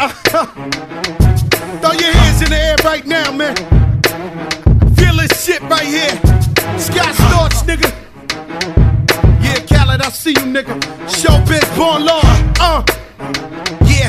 Throw your hands in the air right now, man. Feel this shit right here. Scott Storch, nigga. Yeah, Khaled, I see you, nigga. Showbiz, born law. Yeah.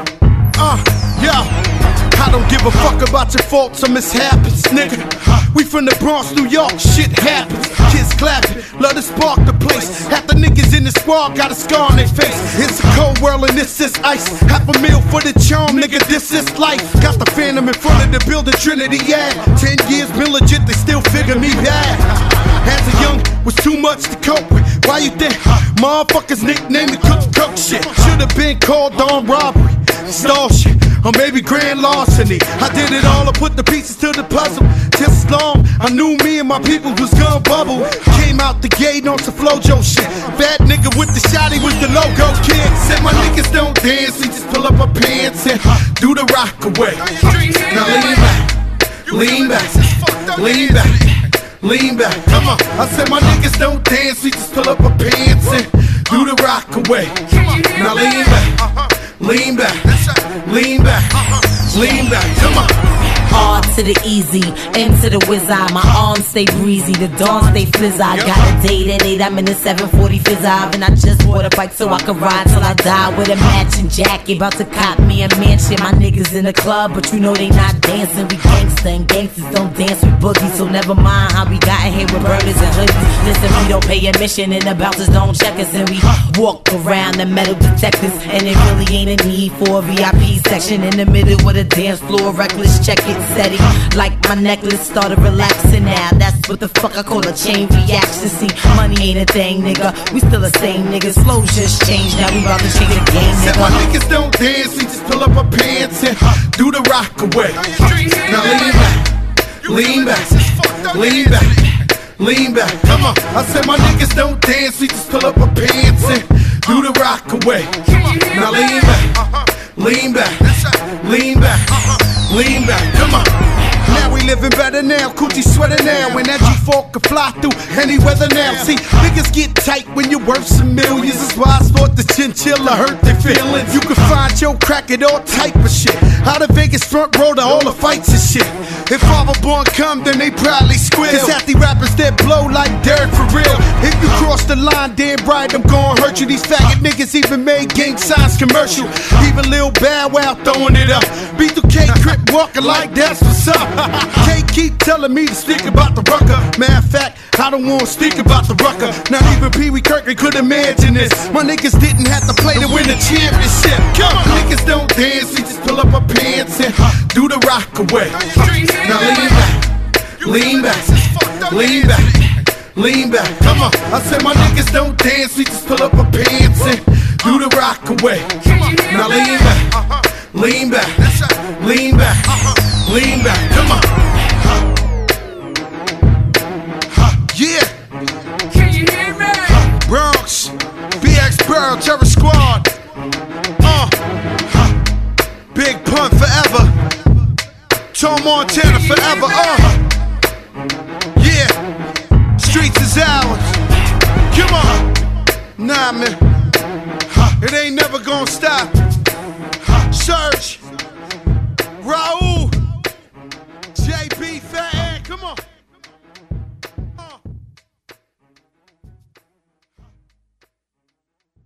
Yeah. I don't give a fuck about your faults or mishaps, nigga. We from the Bronx, New York, shit happens. Kids clapping, love to spark the place. Half the niggas in the squad got a scar on their face. It's a cold world and this is ice. $500,000 for the charm, nigga, this is life. Got the Phantom in front of the building, Trinity, yeah. 10 years been legit, they still figure me bad. As a young, was too much to cope with. Why you think motherfuckers nicknamed the cook shit? Should've been called on robbery, stall shit, or maybe grand larceny. I did it all, I put the pieces to the puzzle. Just as long, I knew me and my people was gonna bubble. Came out the gate on some Flojo shit. Bad nigga with the shotty was the logo kid. Said my niggas don't dance, we just pull up our pants and do the rock away. Now lean back, lean back, lean back, lean back. Come on, I said my niggas don't dance, we just pull up our pants and do the rock away. Now lean back, lean back, lean back, lean back. Come on. Hard to the easy, into the wizard. My arms stay breezy, the dawn stay flizz. I got a date at 8, I'm in the 740 fizz. And I just bought a bike so I can ride till I die with a matching jacket. About to cop me a mansion. My niggas in the club, but you know they not dancing. We gangsta and gangsters don't dance with boogies. So never mind how we got in here with burners and hoodies. Listen, we don't pay admission and the bouncers don't check us. And we walk around the metal detectors. And it really ain't a need for a VIP section in the middle with a dance floor. Reckless, check it. Steady, like my necklace started relaxing now. That's what the fuck I call a chain reaction. See, money ain't a thing, nigga. We still the same niggas. Flow just changed, now we about to change the game, nigga. Said my niggas don't dance, we just pull up our pants and do the rock away. Now lean back, lean back, lean back, lean back. Come on, I said my niggas don't dance, we just pull up our pants and do the rock away. Now lean back, lean back, lean back. Lean back, come on. Now we living better now, coochie sweater now. When that G4 can fly through any weather now. See, niggas get tight when you're worth some millions. That's why I thought the chinchilla hurt their feelings. You can find your crack at all type of shit. Out of Vegas front row to all the fights and shit. If Father Born come, then they probably squeal. Cause half the rappers that blow like dirt for real. If you cross the line, damn right, I'm gon' hurt you. These faggot niggas even made gang signs commercial. Even Lil Bow Wow throwing it up. B2K Crip walking like that's what's up. Can't keep telling me to speak about the rucker. Matter of fact, I don't wanna speak about the rucker. Not even Pee Wee Kirkland could imagine this. My niggas didn't have to play to win the championship. Come on, niggas don't dance, we just pull up our pants and do the rock away. Now lean back, lean back, lean back, lean back. Come on, I said my niggas don't dance, we just pull up our pants and do the rock away. Now lean back, lean back, lean back, lean back. Come on. Yeah. Can you hear me? Bronx, BX Burl, Terror Squad. Big Pun forever. Tom Montana forever. Yeah. Streets is ours. Come on. Nah, man. It ain't never gonna stop. Surge. Raul. JB Fat.